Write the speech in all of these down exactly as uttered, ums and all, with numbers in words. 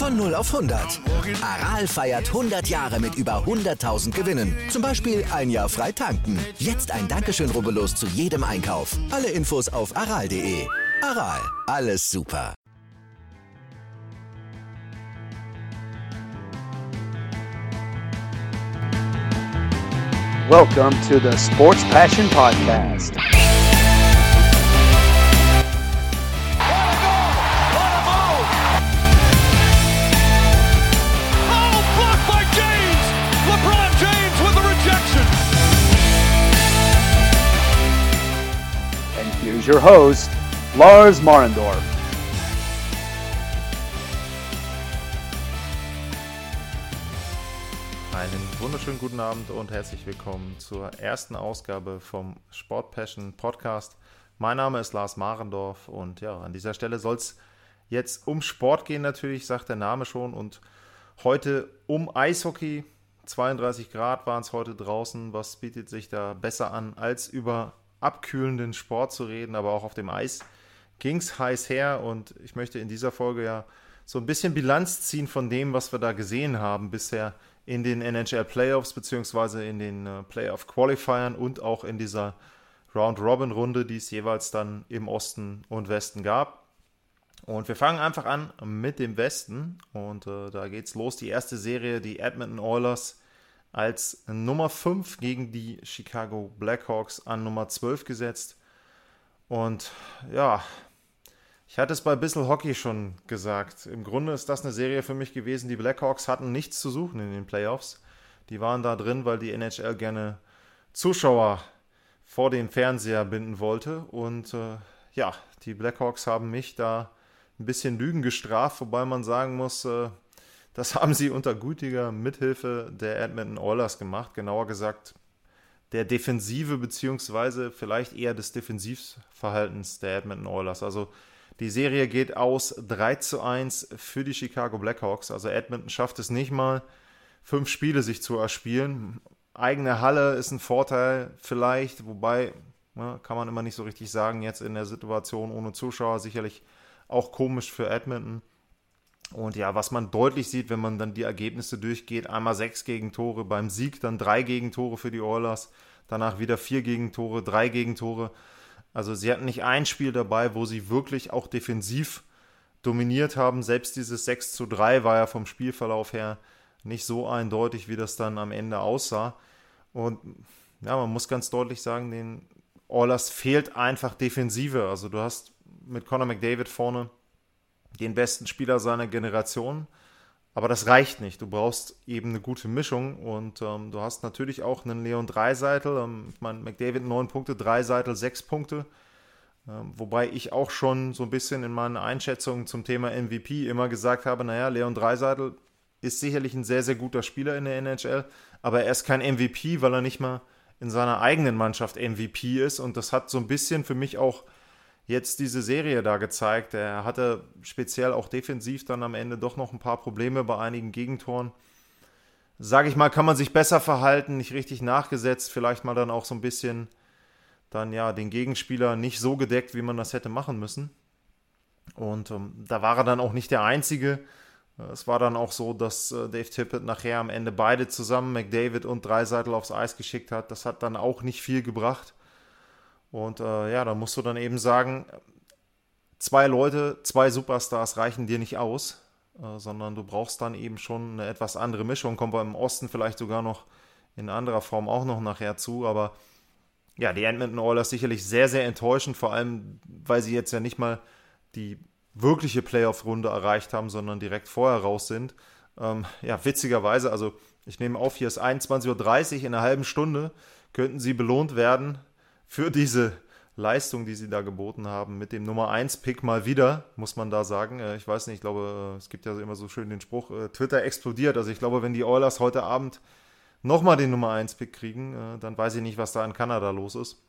Von null auf hundert. Aral feiert hundert Jahre mit über hunderttausend Gewinnen. Zum Beispiel ein Jahr frei tanken. Jetzt ein Dankeschön, rubbellos zu jedem Einkauf. Alle Infos auf aral punkt de. Aral, alles super. Welcome to the Sports Passion Podcast. Here's your host, Lars Marendorf. Einen wunderschönen guten Abend und herzlich willkommen zur ersten Ausgabe vom Sport Passion Podcast. Mein Name ist Lars Marendorf und ja, an dieser Stelle soll es jetzt um Sport gehen natürlich, sagt der Name schon, und heute um Eishockey. zweiunddreißig Grad waren es heute draußen. Was bietet sich da besser an, als über abkühlenden Sport zu reden, aber auch auf dem Eis ging es heiß her und ich möchte in dieser Folge ja so ein bisschen Bilanz ziehen von dem, was wir da gesehen haben bisher in den N H L Playoffs beziehungsweise in den äh, Playoff Qualifiern und auch in dieser Round-Robin-Runde, die es jeweils dann im Osten und Westen gab. Und wir fangen einfach an mit dem Westen und äh, da geht's los. Die erste Serie, die Edmonton Oilers als Nummer fünf gegen die Chicago Blackhawks an Nummer zwölf gesetzt. Und ja, ich hatte es bei Bissl Hockey schon gesagt. Im Grunde ist das eine Serie für mich gewesen. Die Blackhawks hatten nichts zu suchen in den Playoffs. Die waren da drin, weil die N H L gerne Zuschauer vor den Fernseher binden wollte. Und äh, ja, die Blackhawks haben mich da ein bisschen Lügen gestraft, wobei man sagen muss, äh, das haben sie unter gütiger Mithilfe der Edmonton Oilers gemacht. Genauer gesagt, der Defensive beziehungsweise vielleicht eher des Defensivverhaltens der Edmonton Oilers. Also die Serie geht aus drei zu eins für die Chicago Blackhawks. Also Edmonton schafft es nicht mal, fünf Spiele sich zu erspielen. Eigene Halle ist ein Vorteil vielleicht, wobei, ja, kann man immer nicht so richtig sagen, jetzt in der Situation ohne Zuschauer sicherlich auch komisch für Edmonton. Und ja, was man deutlich sieht, wenn man dann die Ergebnisse durchgeht, einmal sechs Gegentore beim Sieg, dann drei Gegentore für die Oilers, danach wieder vier Gegentore, drei Gegentore. Also sie hatten nicht ein Spiel dabei, wo sie wirklich auch defensiv dominiert haben. Selbst dieses sechs zu drei war ja vom Spielverlauf her nicht so eindeutig, wie das dann am Ende aussah. Und ja, man muss ganz deutlich sagen, den Oilers fehlt einfach Defensive. Also du hast mit Connor McDavid vorne den besten Spieler seiner Generation, aber das reicht nicht. Du brauchst eben eine gute Mischung und ähm, du hast natürlich auch einen Leon Draisaitl, ähm, ich meine, McDavid neun Punkte, Draisaitl sechs Punkte, ähm, wobei ich auch schon so ein bisschen in meinen Einschätzungen zum Thema M V P immer gesagt habe, naja, Leon Draisaitl ist sicherlich ein sehr, sehr guter Spieler in der N H L, aber er ist kein M V P, weil er nicht mal in seiner eigenen Mannschaft M V P ist und das hat so ein bisschen für mich auch jetzt diese Serie da gezeigt. Er hatte speziell auch defensiv dann am Ende doch noch ein paar Probleme bei einigen Gegentoren. Sage ich mal, kann man sich besser verhalten, nicht richtig nachgesetzt, vielleicht mal dann auch so ein bisschen dann ja den Gegenspieler nicht so gedeckt, wie man das hätte machen müssen. Und ähm, da war er dann auch nicht der Einzige. Es war dann auch so, dass äh, Dave Tippett nachher am Ende beide zusammen, McDavid und Draisaitl, aufs Eis geschickt hat. Das hat dann auch nicht viel gebracht. Und äh, ja, da musst du dann eben sagen, zwei Leute, zwei Superstars reichen dir nicht aus, äh, sondern du brauchst dann eben schon eine etwas andere Mischung. Kommt beim Osten vielleicht sogar noch in anderer Form auch noch nachher zu. Aber ja, die Edmonton Oilers sicherlich sehr, sehr enttäuschend, vor allem, weil sie jetzt ja nicht mal die wirkliche Playoff-Runde erreicht haben, sondern direkt vorher raus sind. Ähm, ja, witzigerweise, also ich nehme auf, hier ist einundzwanzig Uhr dreißig, in einer halben Stunde könnten sie belohnt werden für diese Leistung, die sie da geboten haben, mit dem Nummer eins Pick mal wieder, muss man da sagen. Ich weiß nicht, ich glaube, es gibt ja immer so schön den Spruch, Twitter explodiert. Also ich glaube, wenn die Oilers heute Abend nochmal den Nummer eins Pick kriegen, dann weiß ich nicht, was da in Kanada los ist.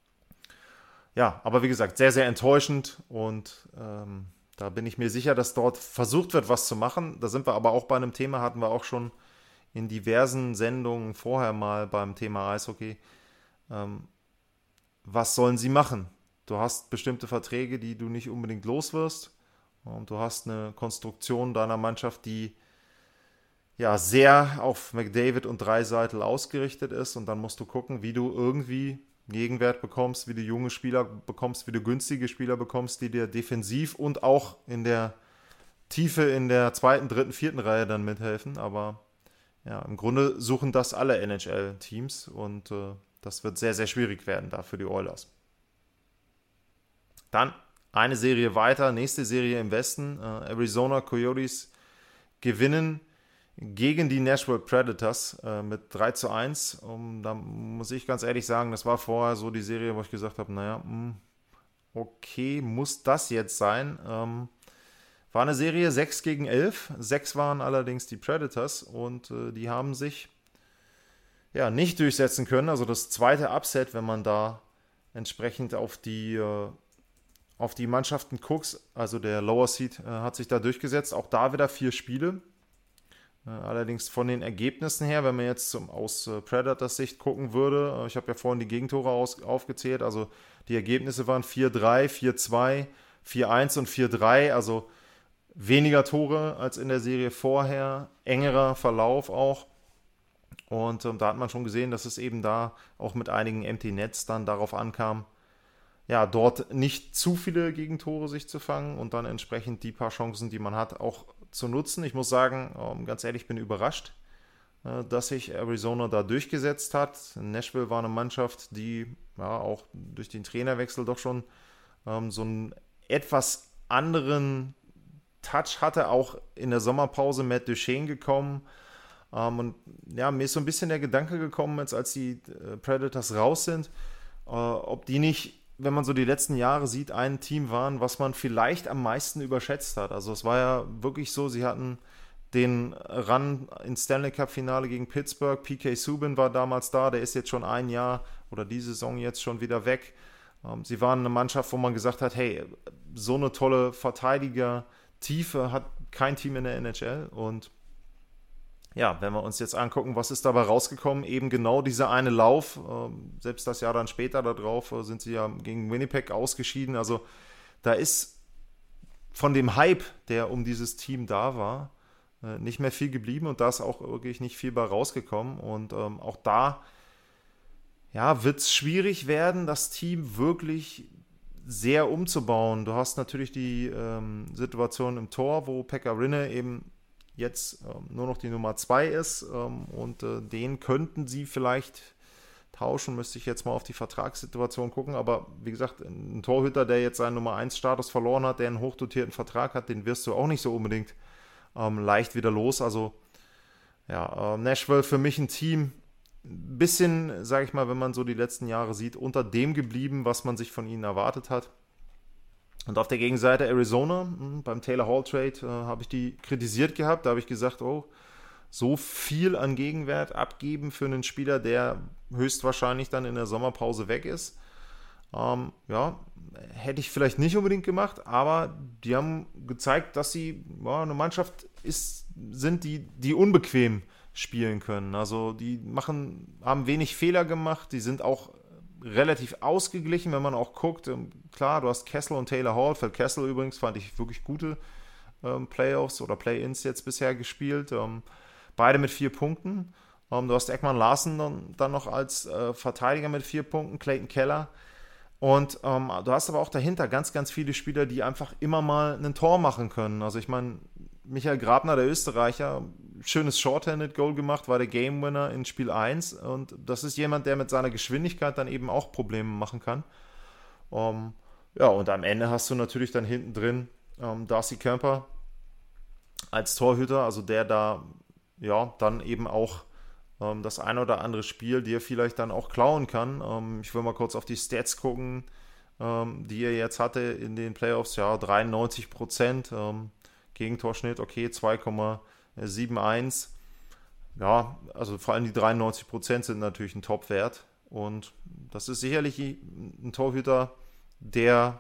Ja, aber wie gesagt, sehr, sehr enttäuschend und ähm, da bin ich mir sicher, dass dort versucht wird, was zu machen. Da sind wir aber auch bei einem Thema, hatten wir auch schon in diversen Sendungen vorher mal beim Thema Eishockey. Ähm, was sollen sie machen? Du hast bestimmte Verträge, die du nicht unbedingt los wirst Und du hast eine Konstruktion deiner Mannschaft, die ja sehr auf McDavid und Draisaitl ausgerichtet ist. Und dann musst du gucken, wie du irgendwie Gegenwert bekommst, wie du junge Spieler bekommst, wie du günstige Spieler bekommst, die dir defensiv und auch in der Tiefe in der zweiten, dritten, vierten Reihe dann mithelfen. Aber ja, im Grunde suchen das alle N H L-Teams und äh, das wird sehr, sehr schwierig werden da für die Oilers. Dann eine Serie weiter, nächste Serie im Westen. Äh, Arizona Coyotes gewinnen gegen die Nashville Predators äh, mit drei zu eins. Um, da muss ich ganz ehrlich sagen, das war vorher so die Serie, wo ich gesagt habe, naja, mh, okay, muss das jetzt sein? Ähm, war eine Serie sechs gegen elf. sechs waren allerdings die Predators und äh, die haben sich ja nicht durchsetzen können. Also das zweite Upset, wenn man da entsprechend auf die, äh, auf die Mannschaften guckt, also der Lower Seed äh, hat sich da durchgesetzt. Auch da wieder vier Spiele. Äh, allerdings von den Ergebnissen her, wenn man jetzt zum, aus äh, Predators Sicht gucken würde, äh, ich habe ja vorhin die Gegentore aus, aufgezählt, also die Ergebnisse waren vier drei, vier zwei, vier eins und vier drei, also weniger Tore als in der Serie vorher, engerer Verlauf auch. Und ähm, da hat man schon gesehen, dass es eben da auch mit einigen Empty Nets dann darauf ankam, ja, dort nicht zu viele Gegentore sich zu fangen und dann entsprechend die paar Chancen, die man hat, auch zu nutzen. Ich muss sagen, ähm, ganz ehrlich, bin überrascht, äh, dass sich Arizona da durchgesetzt hat. Nashville war eine Mannschaft, die ja auch durch den Trainerwechsel doch schon ähm, so einen etwas anderen Touch hatte, auch in der Sommerpause Matt Duchene gekommen. Um, und ja, mir ist so ein bisschen der Gedanke gekommen, jetzt als die äh, Predators raus sind, äh, ob die nicht, wenn man so die letzten Jahre sieht, ein Team waren, was man vielleicht am meisten überschätzt hat. Also es war ja wirklich so, sie hatten den Run ins Stanley Cup Finale gegen Pittsburgh, P K Subban war damals da, der ist jetzt schon ein Jahr oder die Saison jetzt schon wieder weg. Ähm, sie waren eine Mannschaft, wo man gesagt hat, hey, so eine tolle Verteidiger-Tiefe hat kein Team in der N H L und ja, wenn wir uns jetzt angucken, was ist dabei rausgekommen, eben genau dieser eine Lauf, ähm, selbst das Jahr dann später darauf äh, sind sie ja gegen Winnipeg ausgeschieden, also da ist von dem Hype, der um dieses Team da war, äh, nicht mehr viel geblieben und da ist auch wirklich nicht viel bei rausgekommen und ähm, auch da ja, wird es schwierig werden, das Team wirklich sehr umzubauen. Du hast natürlich die ähm, Situation im Tor, wo Pekka Rinne eben jetzt ähm, nur noch die Nummer zwei ist ähm, und äh, den könnten sie vielleicht tauschen, müsste ich jetzt mal auf die Vertragssituation gucken, aber wie gesagt, ein Torhüter, der jetzt seinen Nummer eins Status verloren hat, der einen hochdotierten Vertrag hat, den wirst du auch nicht so unbedingt ähm, leicht wieder los, also ja, äh, Nashville für mich ein Team, ein bisschen, sage ich mal, wenn man so die letzten Jahre sieht, unter dem geblieben, was man sich von ihnen erwartet hat. Und auf der Gegenseite Arizona, beim Taylor Hall Trade äh, habe ich die kritisiert gehabt. Da habe ich gesagt, oh, so viel an Gegenwert abgeben für einen Spieler, der höchstwahrscheinlich dann in der Sommerpause weg ist. Ähm, ja, hätte ich vielleicht nicht unbedingt gemacht, aber die haben gezeigt, dass sie ja, eine Mannschaft ist, sind, die, die unbequem spielen können. Also die machen, haben wenig Fehler gemacht, die sind auch relativ ausgeglichen, wenn man auch guckt. Klar, du hast Kessel und Taylor Hall. Phil Kessel übrigens fand ich wirklich gute ähm, Playoffs oder Play-Ins jetzt bisher gespielt. Ähm, beide mit vier Punkten. Ähm, du hast Ekman Larsen dann, dann noch als äh, Verteidiger mit vier Punkten, Clayton Keller. Und ähm, du hast aber auch dahinter ganz, ganz viele Spieler, die einfach immer mal ein Tor machen können. Also ich meine, Michael Grabner, der Österreicher, schönes Shorthanded-Goal gemacht, war der Game-Winner in Spiel eins und das ist jemand, der mit seiner Geschwindigkeit dann eben auch Probleme machen kann. Um, ja, und am Ende hast du natürlich dann hinten drin um, Darcy Kuemper als Torhüter, also der da ja dann eben auch um, das ein oder andere Spiel dir vielleicht dann auch klauen kann. Um, ich will mal kurz auf die Stats gucken, um, die er jetzt hatte in den Playoffs, ja, dreiundneunzig Prozent, um, Gegentorschnitt, okay, zwei Komma einundsiebzig. Ja, also vor allem die dreiundneunzig Prozent sind natürlich ein Top-Wert. Und das ist sicherlich ein Torhüter, der,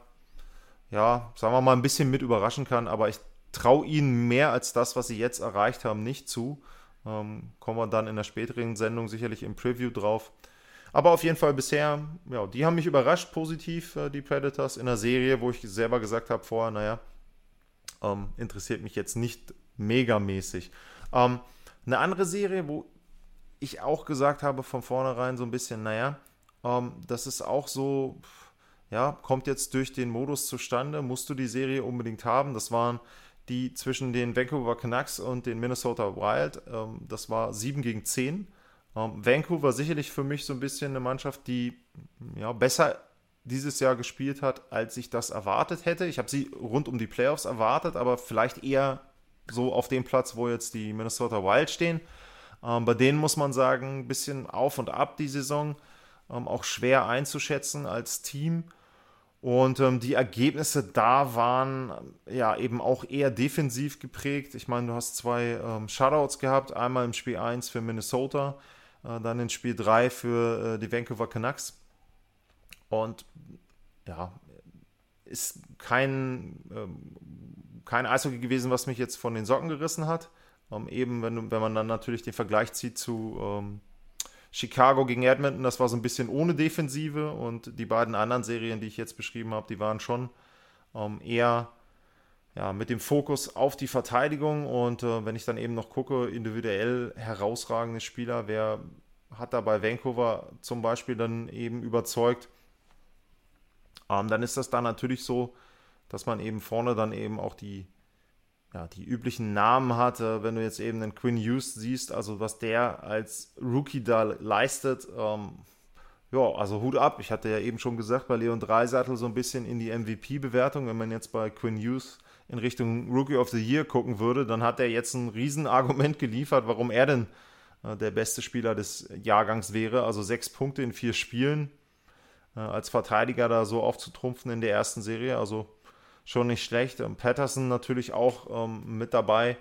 ja, sagen wir mal, ein bisschen mit überraschen kann. Aber ich traue ihnen mehr als das, was sie jetzt erreicht haben, nicht zu. Ähm, kommen wir dann in der späteren Sendung sicherlich im Preview drauf. Aber auf jeden Fall bisher, ja, die haben mich überrascht positiv, äh, die Predators, in der Serie, wo ich selber gesagt habe vorher, naja, ähm, interessiert mich jetzt nicht megamäßig. Ähm, eine andere Serie, wo ich auch gesagt habe von vornherein so ein bisschen, naja, ähm, das ist auch so, ja, kommt jetzt durch den Modus zustande, musst du die Serie unbedingt haben. Das waren die zwischen den Vancouver Canucks und den Minnesota Wild. Ähm, das war sieben gegen zehn. Ähm, Vancouver sicherlich für mich so ein bisschen eine Mannschaft, die ja, besser dieses Jahr gespielt hat, als ich das erwartet hätte. Ich habe sie rund um die Playoffs erwartet, aber vielleicht eher so auf dem Platz, wo jetzt die Minnesota Wild stehen. Ähm, bei denen muss man sagen, ein bisschen auf und ab die Saison, ähm, auch schwer einzuschätzen als Team. Und ähm, die Ergebnisse da waren ja eben auch eher defensiv geprägt. Ich meine, du hast zwei ähm, Shutouts gehabt, einmal im Spiel eins für Minnesota, äh, dann in Spiel drei für äh, die Vancouver Canucks. Und ja, ist kein, ähm, kein Eishockey gewesen, was mich jetzt von den Socken gerissen hat. Ähm, eben, wenn, wenn man dann natürlich den Vergleich zieht zu ähm, Chicago gegen Edmonton, das war so ein bisschen ohne Defensive, und die beiden anderen Serien, die ich jetzt beschrieben habe, die waren schon ähm, eher ja, mit dem Fokus auf die Verteidigung. Und äh, wenn ich dann eben noch gucke, individuell herausragende Spieler, wer hat da bei Vancouver zum Beispiel dann eben überzeugt, ähm, dann ist das da natürlich so, dass man eben vorne dann eben auch die Ja, die üblichen Namen hatte, wenn du jetzt eben den Quinn Hughes siehst, also was der als Rookie da leistet, ähm, ja, also Hut ab. Ich hatte ja eben schon gesagt, bei Leon Draisaitl so ein bisschen in die M V P-Bewertung, wenn man jetzt bei Quinn Hughes in Richtung Rookie of the Year gucken würde, dann hat er jetzt ein Riesenargument geliefert, warum er denn äh, der beste Spieler des Jahrgangs wäre. Also sechs Punkte in vier Spielen, äh, als Verteidiger da so aufzutrumpfen in der ersten Serie, also schon nicht schlecht. Ähm, Patterson natürlich auch ähm, mit dabei.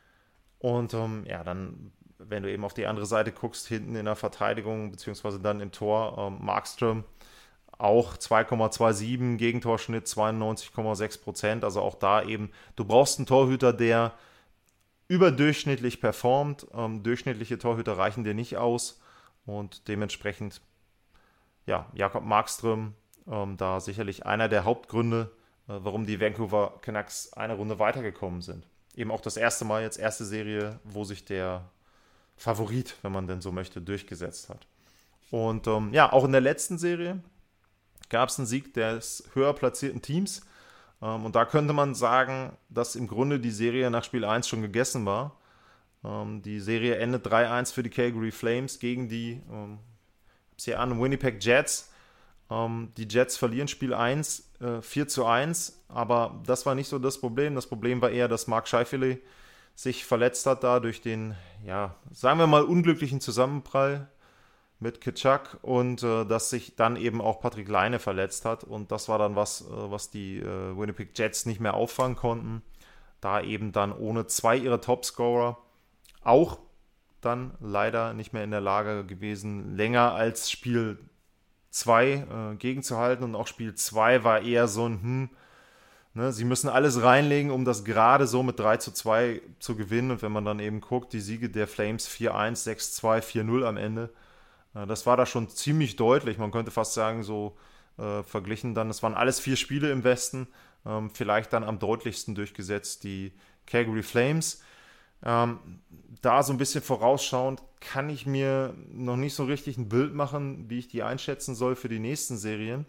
Und ähm, ja, dann, wenn du eben auf die andere Seite guckst, hinten in der Verteidigung, beziehungsweise dann im Tor, ähm, Markström auch zwei Komma siebenundzwanzig, Gegentorschnitt zweiundneunzig Komma sechs Prozent. Also auch da eben, du brauchst einen Torhüter, der überdurchschnittlich performt. Ähm, durchschnittliche Torhüter reichen dir nicht aus. Und dementsprechend, ja, Jakob Markström, ähm, da sicherlich einer der Hauptgründe, warum die Vancouver Canucks eine Runde weitergekommen sind. Eben auch das erste Mal jetzt, erste Serie, wo sich der Favorit, wenn man denn so möchte, durchgesetzt hat. Und ähm, ja, auch in der letzten Serie gab es einen Sieg des höher platzierten Teams. Ähm, und da könnte man sagen, dass im Grunde die Serie nach Spiel eins schon gegessen war. Ähm, die Serie endet drei eins für die Calgary Flames gegen die, ähm, ich sehe an, Winnipeg Jets. Um, die Jets verlieren Spiel eins, äh, vier zu eins, aber das war nicht so das Problem. Das Problem war eher, dass Mark Scheifele sich verletzt hat da durch den, ja, sagen wir mal, unglücklichen Zusammenprall mit Tkachuk, und äh, dass sich dann eben auch Patrick Laine verletzt hat, und das war dann was, äh, was die äh, Winnipeg Jets nicht mehr auffangen konnten, da eben dann ohne zwei ihrer Topscorer auch dann leider nicht mehr in der Lage gewesen, länger als Spiel zwei äh, gegenzuhalten, und auch Spiel zwei war eher so ein, hm, ne, sie müssen alles reinlegen, um das gerade so mit drei zu zwei zu gewinnen, und wenn man dann eben guckt, die Siege der Flames vier eins, sechs zwei, vier null am Ende, äh, das war da schon ziemlich deutlich, man könnte fast sagen, so äh, verglichen dann, es waren alles vier Spiele im Westen, ähm, vielleicht dann am deutlichsten durchgesetzt die Calgary Flames. Ähm, da so ein bisschen vorausschauend kann ich mir noch nicht so richtig ein Bild machen, wie ich die einschätzen soll für die nächsten Serien.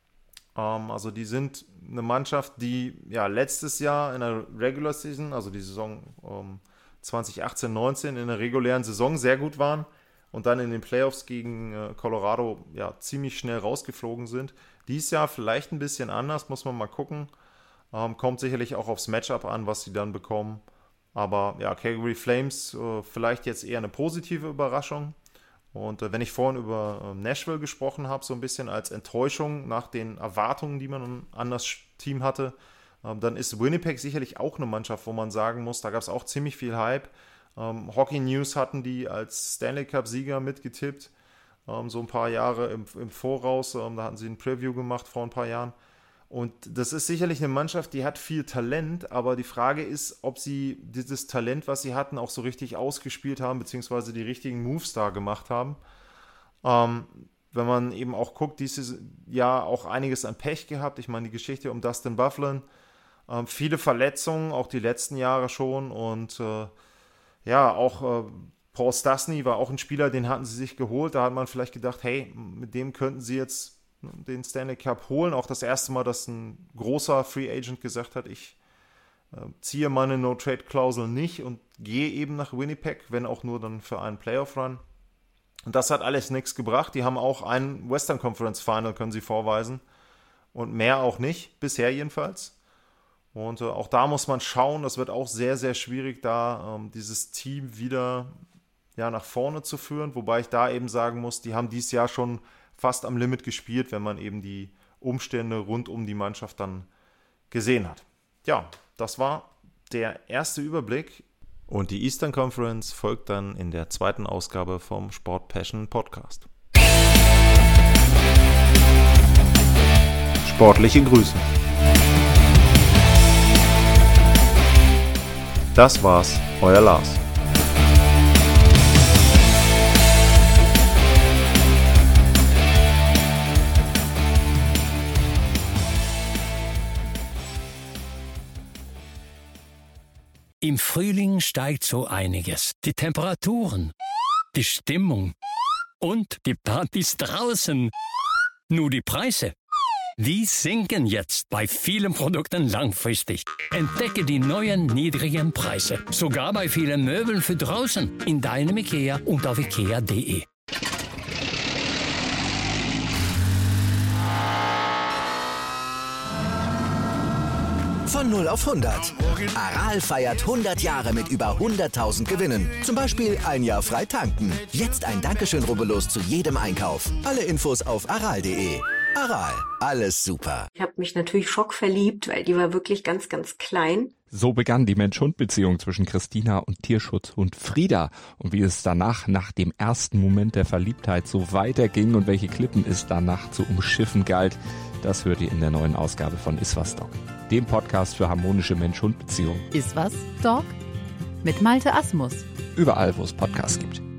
Ähm, also die sind eine Mannschaft, die ja letztes Jahr in der Regular Season, also die Saison ähm, zwanzig achtzehn neunzehn in der regulären Saison sehr gut waren und dann in den Playoffs gegen äh, Colorado ja ziemlich schnell rausgeflogen sind. Dies Jahr vielleicht ein bisschen anders, muss man mal gucken. Ähm, kommt sicherlich auch aufs Matchup an, was sie dann bekommen. Aber ja, Calgary Flames äh, vielleicht jetzt eher eine positive Überraschung. Und äh, wenn ich vorhin über äh, Nashville gesprochen habe, so ein bisschen als Enttäuschung nach den Erwartungen, die man an das Team hatte, äh, dann ist Winnipeg sicherlich auch eine Mannschaft, wo man sagen muss, da gab es auch ziemlich viel Hype. Ähm, Hockey News hatten die als Stanley Cup-Sieger mitgetippt, ähm, so ein paar Jahre im, im Voraus. Ähm, da hatten sie ein Preview gemacht vor ein paar Jahren. Und das ist sicherlich eine Mannschaft, die hat viel Talent, aber die Frage ist, ob sie dieses Talent, was sie hatten, auch so richtig ausgespielt haben, beziehungsweise die richtigen Moves da gemacht haben. Ähm, wenn man eben auch guckt, dieses Jahr auch einiges an Pech gehabt. Ich meine, die Geschichte um Dustin Byfuglien, Ähm, viele Verletzungen, auch die letzten Jahre schon. Und äh, ja, auch äh, Paul Stastny war auch ein Spieler, den hatten sie sich geholt. Da hat man vielleicht gedacht, hey, mit dem könnten sie jetzt den Stanley Cup holen. Auch das erste Mal, dass ein großer Free Agent gesagt hat, ich äh, ziehe meine No-Trade-Klausel nicht und gehe eben nach Winnipeg, wenn auch nur dann für einen Playoff-Run. Und das hat alles nichts gebracht. Die haben auch ein Western Conference Final, können sie vorweisen. Und mehr auch nicht, bisher jedenfalls. Und äh, auch da muss man schauen, das wird auch sehr, sehr schwierig, da ähm, dieses Team wieder ja, nach vorne zu führen. Wobei ich da eben sagen muss, die haben dieses Jahr schon fast am Limit gespielt, wenn man eben die Umstände rund um die Mannschaft dann gesehen hat. Ja, das war der erste Überblick. Und die Eastern Conference folgt dann in der zweiten Ausgabe vom Sport Passion Podcast. Sportliche Grüße. Das war's, euer Lars. Im Frühling steigt so einiges. Die Temperaturen, die Stimmung und die Partys draußen. Nur die Preise, die sinken jetzt bei vielen Produkten langfristig. Entdecke die neuen niedrigen Preise, sogar bei vielen Möbeln für draußen, in deinem IKEA und auf ikea punkt de. Von null auf hundert. Aral feiert hundert Jahre mit über hunderttausend Gewinnen. Zum Beispiel ein Jahr frei tanken. Jetzt ein Dankeschön, rubbellos zu jedem Einkauf. Alle Infos auf aral punkt de. Aral, alles super. Ich habe mich natürlich schockverliebt, weil die war wirklich ganz, ganz klein. So begann die Mensch-Hund-Beziehung zwischen Christina und Tierschutzhund Frieda. Und wie es danach, nach dem ersten Moment der Verliebtheit, so weiterging und welche Klippen es danach zu umschiffen galt, das hört ihr in der neuen Ausgabe von Iswas Dog, dem Podcast für harmonische Mensch-Hund-Beziehungen. Iswas Dog? Mit Malte Asmus. Überall, wo es Podcasts gibt.